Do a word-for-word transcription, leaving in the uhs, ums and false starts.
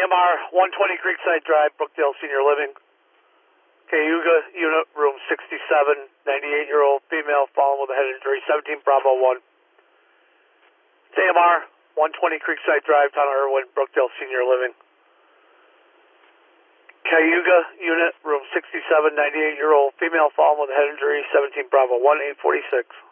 M R one twenty Creekside Drive, Brookdale Senior Living. Cayuga unit, room sixty-seven, ninety-eight-year-old female fallen with a head injury, seventeen Bravo one. M R one twenty Creekside Drive, Town of Irwin, Brookdale Senior Living. Cayuga unit, room sixty-seven, ninety-eight-year-old female fallen with a head injury, seventeen Bravo one, eight forty-six.